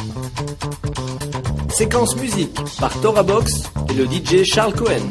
Séquence musique par Tora Box et le DJ Charles Cohen.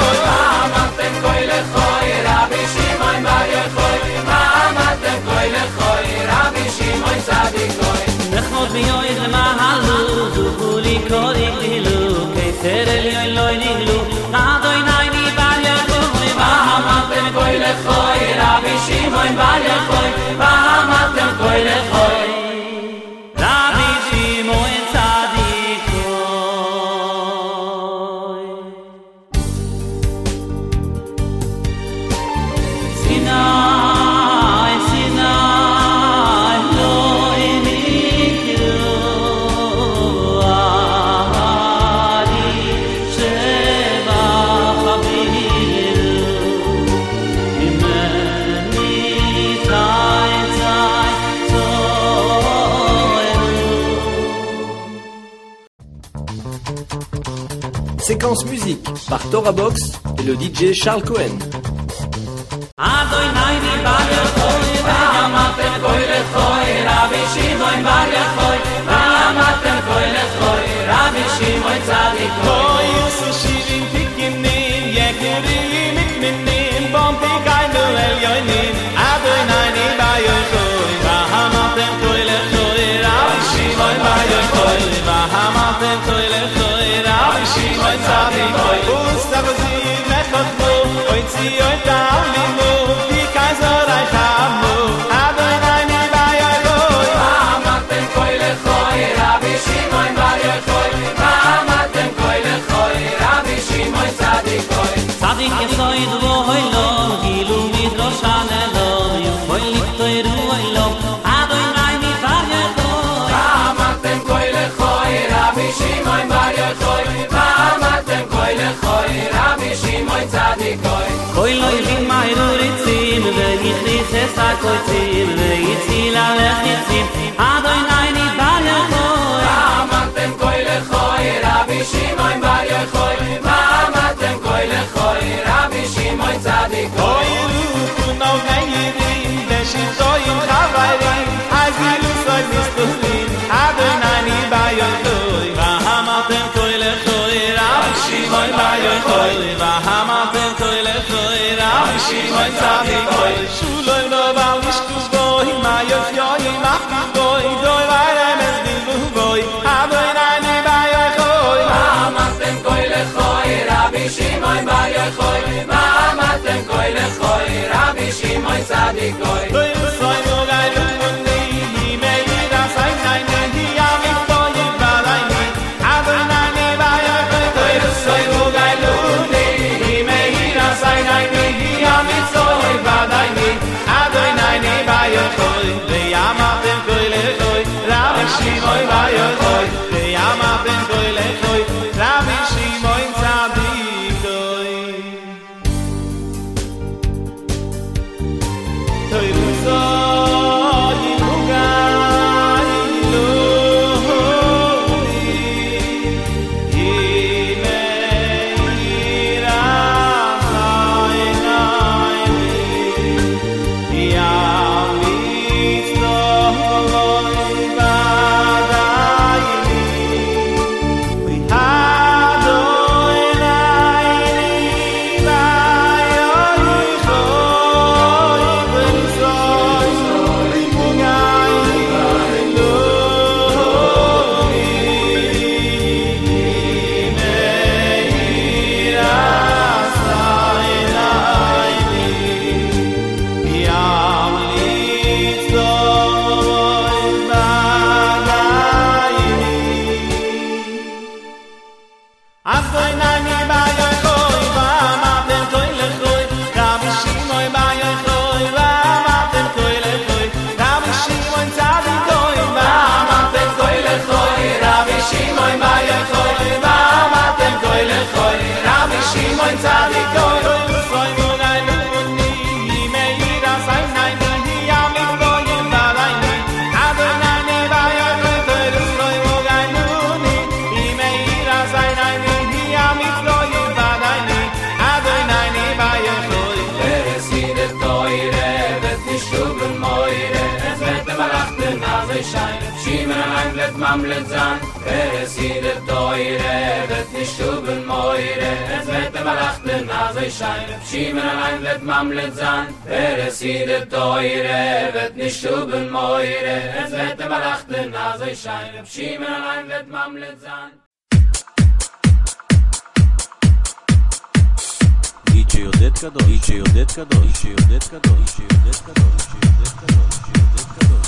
Koile Shimon Bar Yochai, V'amatem Kol Echoi. Rabbi Shimon Tzadikoi. Sinai, Sinai, lo inikru ahari sheva chaviru imeni tzai tzai tzoeru. Séquence musique par Torah Box et le DJ Charles Cohen. Adonai ni bar yochoi, v'yamatem kol echoi, Rabbi Shimon bar yochoi, v'yamatem kol echoi, Rabbi Shimon tzadikoi. Yusuf shirin tikinin, yekirim itminin, bom tikainu elyonin, Adonai ni bar yochoi, v'hamatem kol echoi, Rabbi Shimon bar yochoi, v'hamatem kol echoi, Rabbi Shimon tzadikoi. Ustavazim echotmo, oitzi oitalimu, tikai zorai chamu, Adonai ni bar yochoi, V'hamatem kol echoi, Rabbi Shimon bar yochoi, v'hamatem kol echoi, Rabbi Shimon tzadikoi. Tzadik yesoid v'hoi lo, gilu midroshan elo, yuchoi liktoiru elo, Adonai ni bar yochoi. V'hamatem kol echoi, Rabbi Shimon bar yochoi, v'hamatem kol echoi, Rabbi Shimon tzadikoi. Koi lo yivim ma'iru ritzim, ve'yichnis es ha'koitzim, ve'yitzil alech yitzim, Adonai ni bar yochoi. V'hamatem kol echoi, Rabbi Shimon bar yochoi, v'hamatem kol echoi, Rabbi Shimon tzadikoi. Oiru kuno geirim, beshitoyim chavayrim, azilu soy mistulim, Adonai ni bar yochoi, v'hamatem kol echoi, Rabbi Shimon bar yochoi, v'hamatem kol echoi, Rabbi Shimon tzadikoi. Shuloim lo val nishkuvoi, ma yochyoyim achuvoi, doi vayrem es dilvuvoi, Adonai ni bar yochoi, V'hamatem kol echoi, Rabbi Shimon bar yochoi, v'hamatem kol echoi, Rabbi Shimon tzadikoi. doi soy no gailu mundi, meira sai nai nehi amitoyim valaini, Adonai ni bar yochoi, doi soy no gailu mundi, meira sai nai nehi amitoyim valaini, Adonai ni bar yochoi, ve'yamatem kol echoi, Rabbi Shimon bar yochoi, ve'yamatem kol echoi, Rabbi Shimon tzadikoi. Let mamlet zan, es ide toire, vet nicht stuben moire, es wird der Malachten also scheine. Schiemen allein let mamlet zan, es ide toire, vet nicht stuben moire, es wird der Malachten also scheine. Schiemen allein let mamlet zan. DJ עודד קדוש, די.ג'יי עודד קדוש, די.ג'יי עודד קדוש, די.ג'יי עודד קדוש, די.ג'יי עודד קדוש, די.ג'יי עודד קדוש.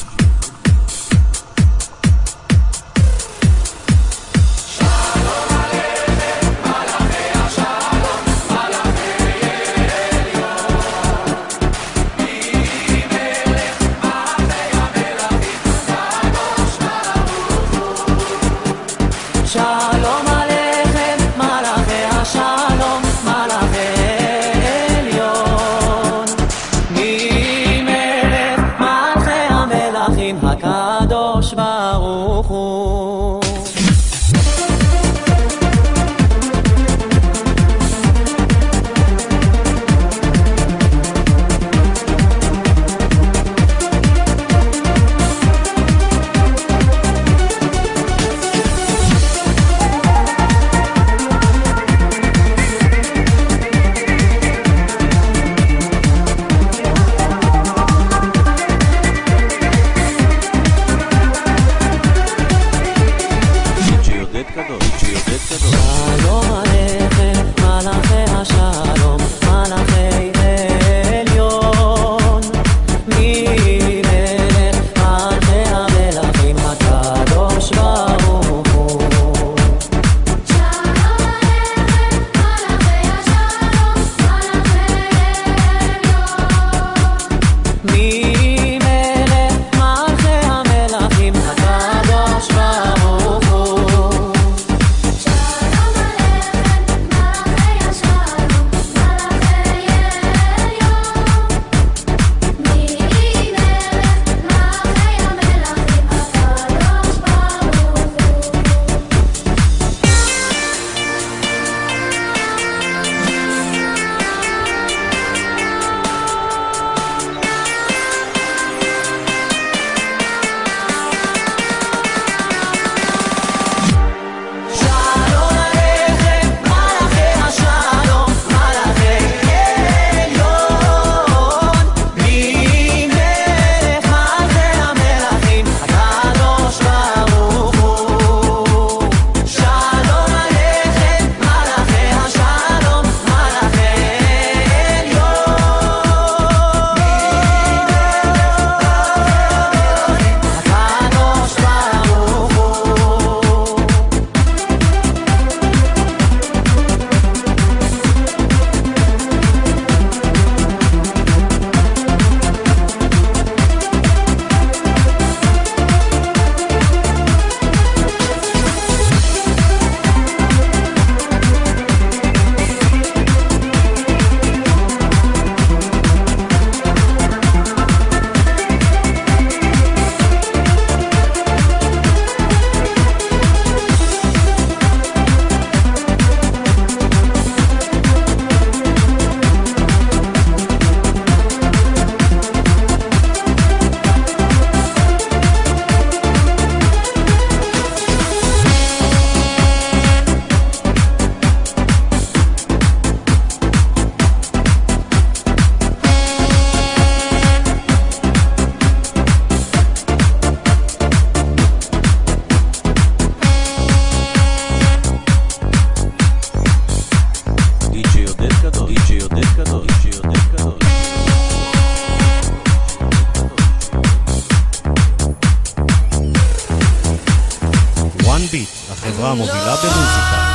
החברה המובילה במוזיקה.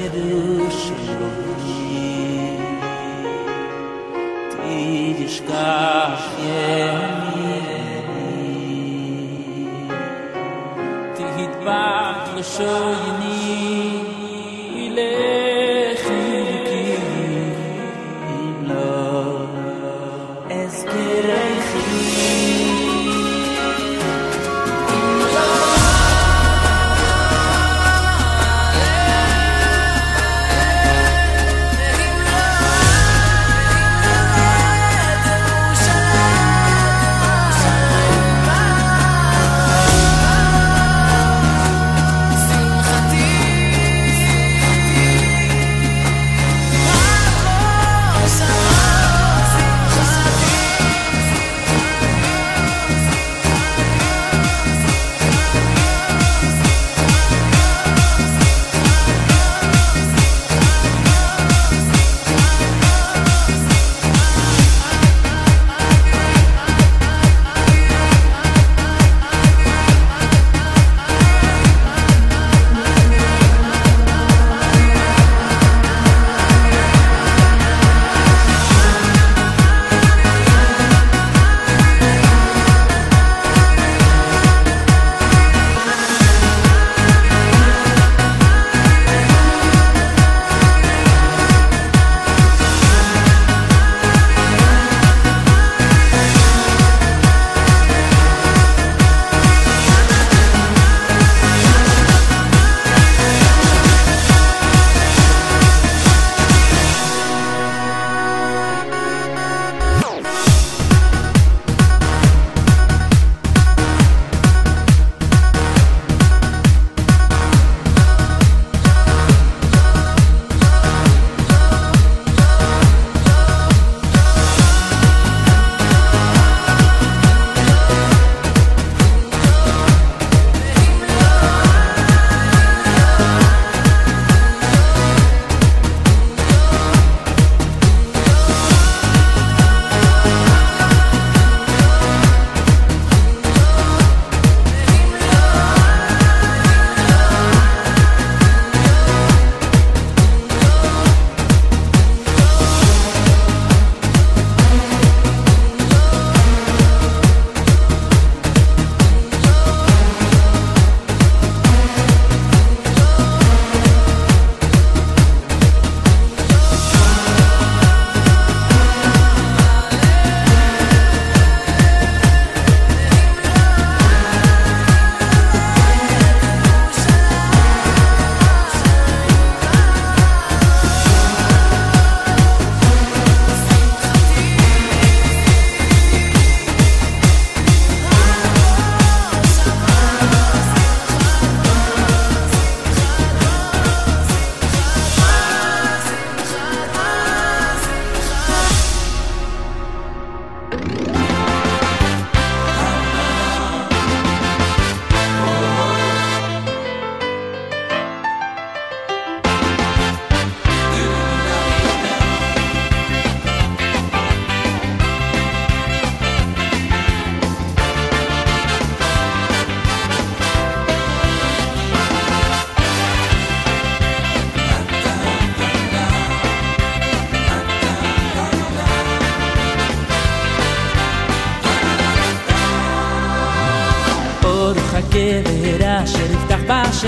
הגבר אשר יפתח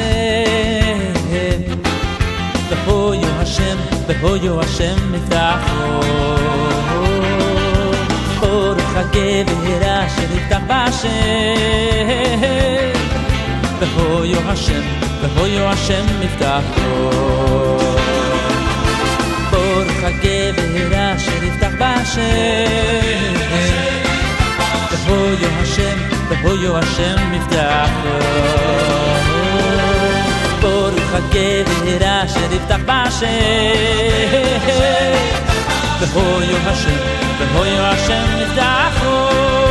בהשם והויו השם והויו השם יפתחו ברוך הגבר אשר יפתח בהשם והויו השם יפתחו ברוך הגבר אשר יפתח בהשם והויו השם יפתחו ברוך הגבר אשר יפתח בהשם והויו השם יפתחו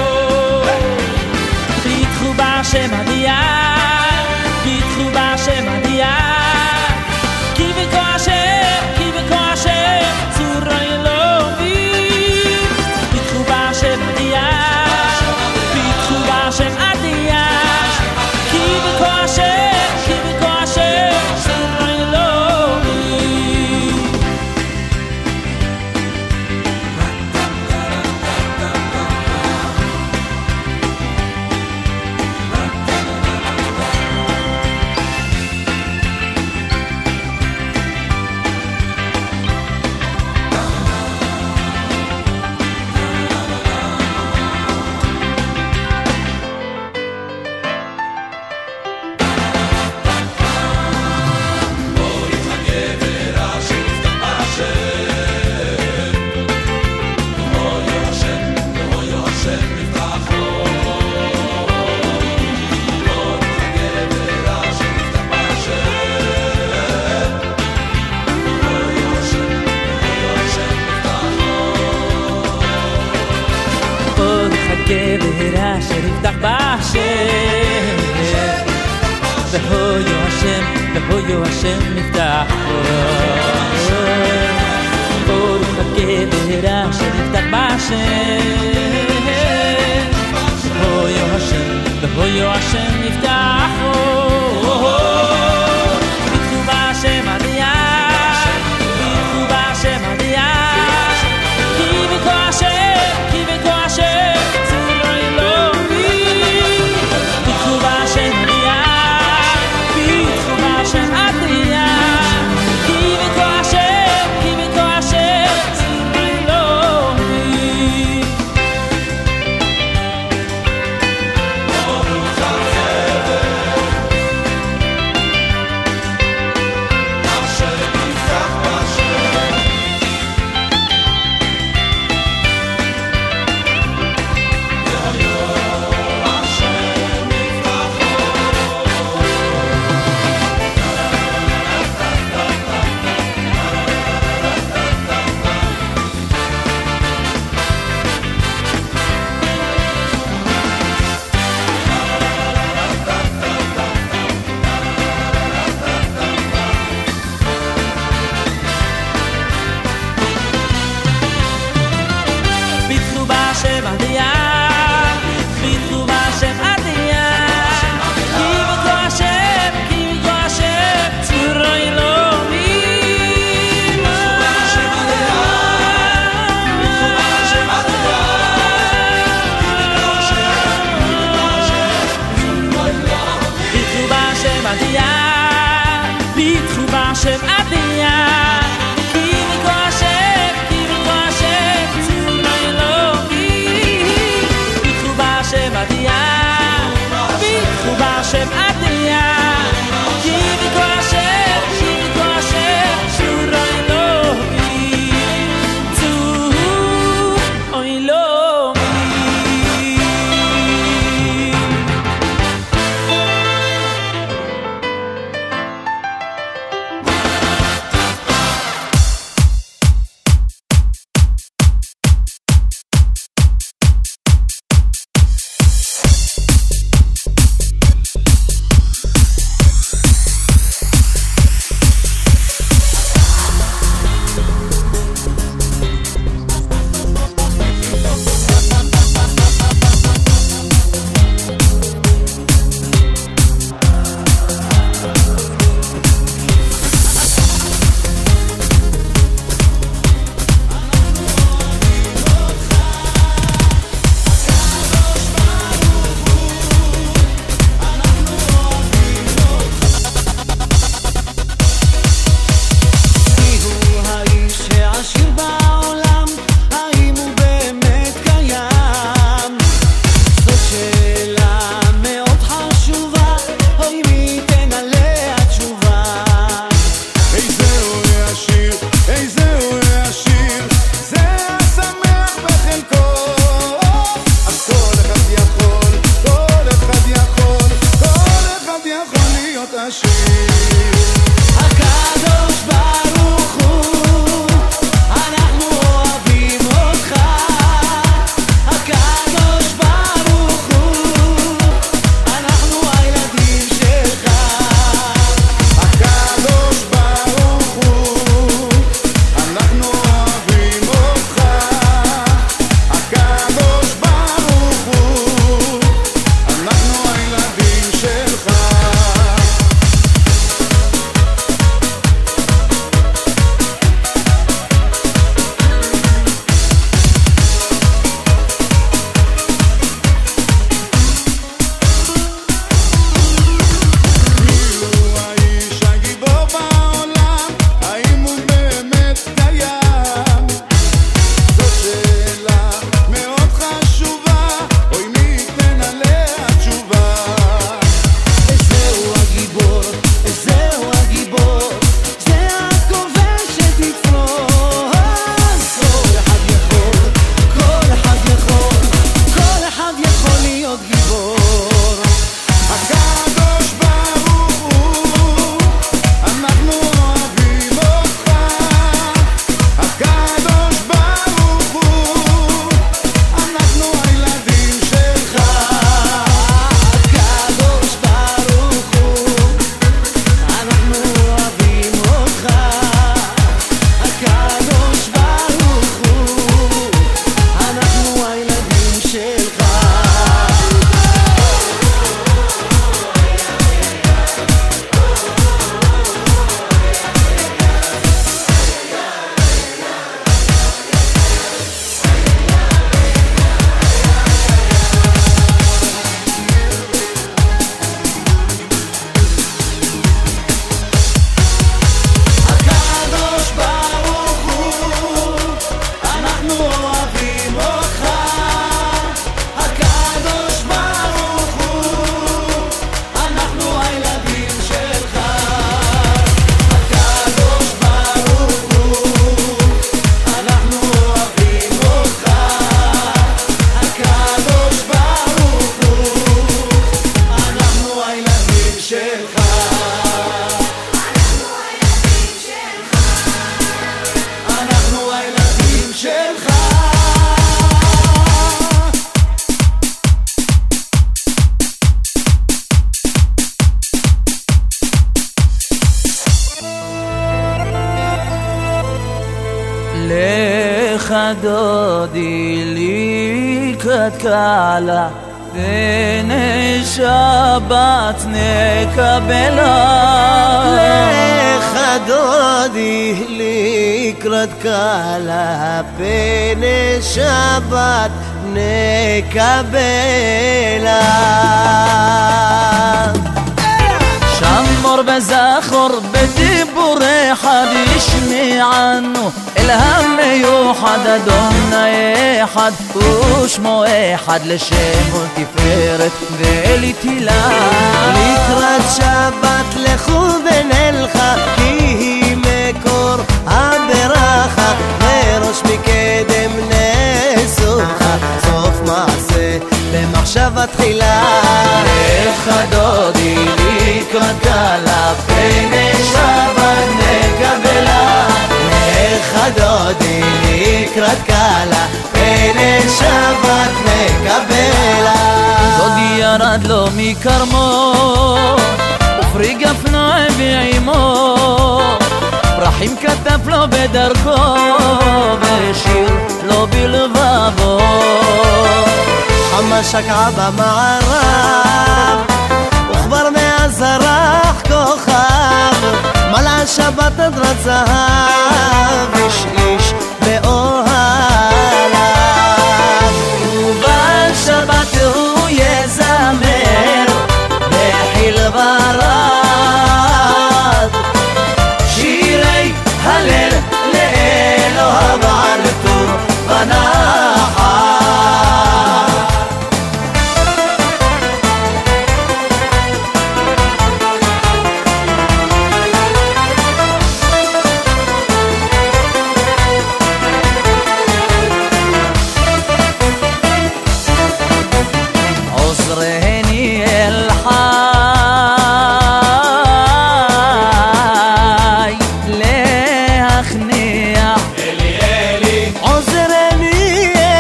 פיתחו בהשם עלייה פיתחו בהשם עלייה כי בכו השם צורו אלוהים פיתחו בהשם עלייה פיתחו בהשם עלייה כי בכו השם צורו אלוהים Hoyo Hashem Niftach Baruch HaGever Asher Niftach B'Hashem Hoyo Hashem Niftach Bitchu B'Hashem Aliyah Bitchu B'Hashem Aliyah Ki B'Ko Hashem Tzuroi Elohim Bitchu B'Hashem Aliyah Bitchu B'Hashem Aliyah Ki B'Ko Hashem Tzuroi Elohim לך דודי לקראת קהלה בני שבת נקבלה לך דודי לקראת קהלה בני שבת נקבלה שמור בזכור בדיבור אחד ישמיענו אל המיוחד אדוני אחד ושמו אחד לשם ולתפארת ולתהילה לקראת שבת לכו ונלכה כי היא מקור הברכה וראש מקדם נסוכה סוף מעשה במחשבה תחילה לך דודי לקראת קהלה בני שבת נקבלה לך דודי לקראת קהלה בני שבת נקבלה דודי ירד לו מקרמו ופרי גפנו ועמו פרחים כתף לו בדרכו ושיר לו בלבבו חמה שקעה במערב וכבר מאז זרח כוכב מלאה שבת עדרת זהב איש איש באוהליו ובשבת הוא יזמר בחיל ורד שירי הלל לאלוהיו על טוב ונחת عذرهني الحي لأخنية عذرني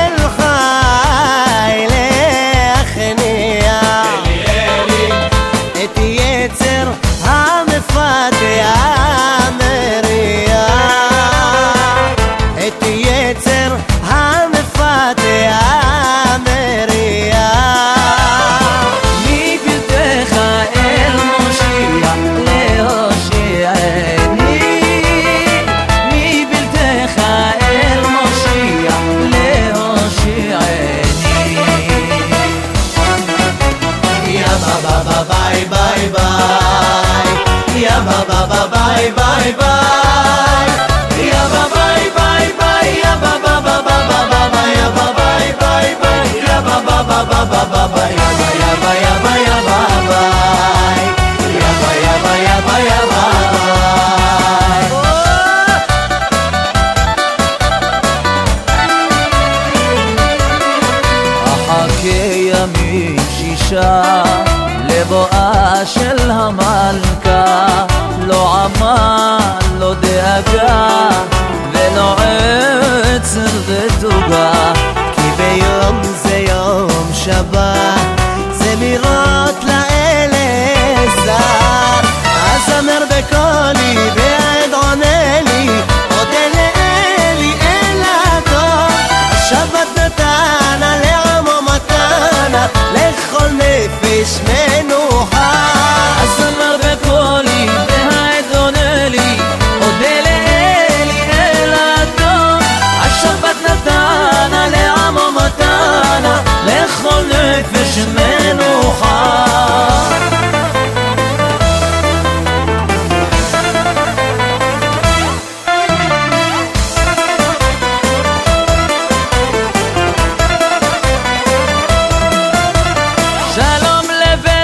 الحي لأخنية את יצר המפתח המריע את יצר המפתח המריע מבלתך אל מושיע להושיעני מבלתך אל מושיע להושיעני יא בבא ביי ביי ביי יא בבא ביי ביי ביי יא בבא ביי ביי יא בבא ביי ביי יא בבא ביי ביי יא בבא ביי יא אחכה ימים שישה לבואה של המלכה לא עמל לא דאגה ולא עצר ותוגה כי ביום זה יום שבת זמירות לאלעזר אזמר בקולי והעד עונה לי אודה לאלי אל הטוב השבת נתנה לעמו מתנה לכל נפש מנוחה אזמר בקולי והעד עונה לי אודה לאלי אל הטוב השבת נתנה לעמו מתנה לכל נפש מנוחה שלום לבית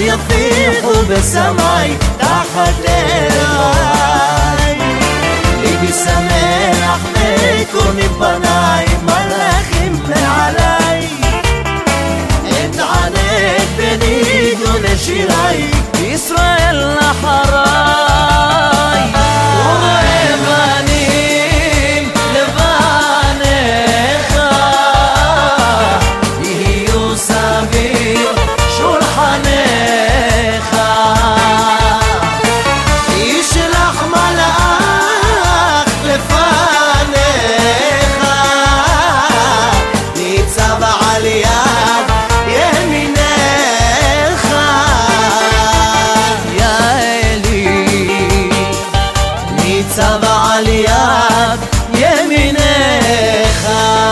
יפיחו בסמי תחת אליי. ליבי שמח וקוראים פניי מלאכים מעליי. אתענק בניגון שיריי ישראל אחריי. ובאבנים לבניך יהיו סביב שולחנך. ישלח מלאך לפניך ניצב על יד ימינך. יא אלי ניצב על יד ימינך.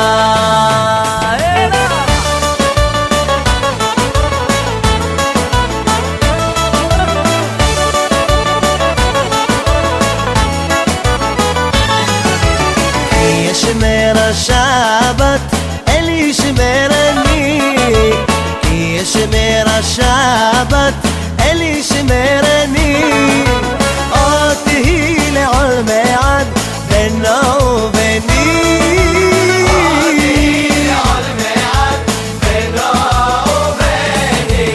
ישמר השבת אלי שמרני. ישמר השבת אלי שמרני. אותי לעולמי עד בינו וביני. אותי לעולמי עד בינו וביני.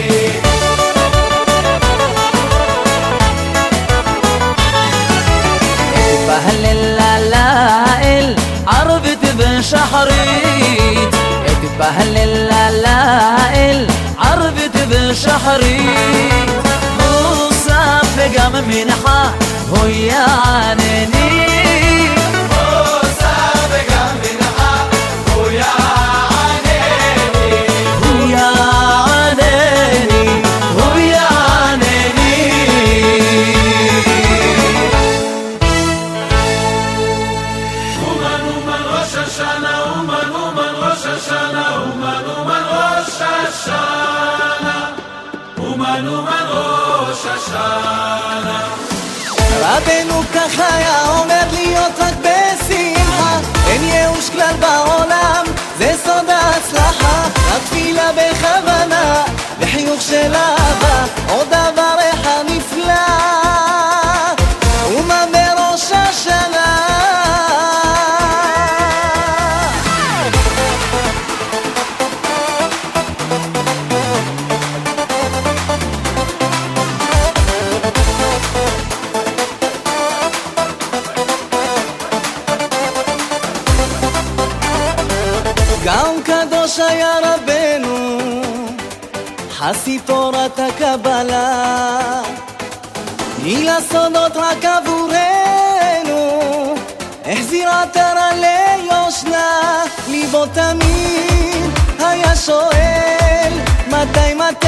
اتبهلل اللائل عربت بشحريت. اتبهلل اللائل عربت بشحريت. مصاب قام منحة هو يعنيني. مصاب قام منحة هو يعنيني. هو يعنيني هو يعنيني. אומן אומן ראש השנה אומן אומן ראש השנה אומן אומן ראש השנה אומן אומן ראש השנה. רבנו ככה היה אומר להיות רק בשמחה. אין ייאוש כלל בעולם זה סוד ההצלחה. רק תפילה בכוונה וחיוך של אהבה עוד דבר אחד נפלא. אומן בראש השנה. גם קדוש היה רבנו חסיד תורת הקבלה. היא לסודות רק עבורנו החזיר עטרה ליושנה. ליבו תמיד היה שואל מתי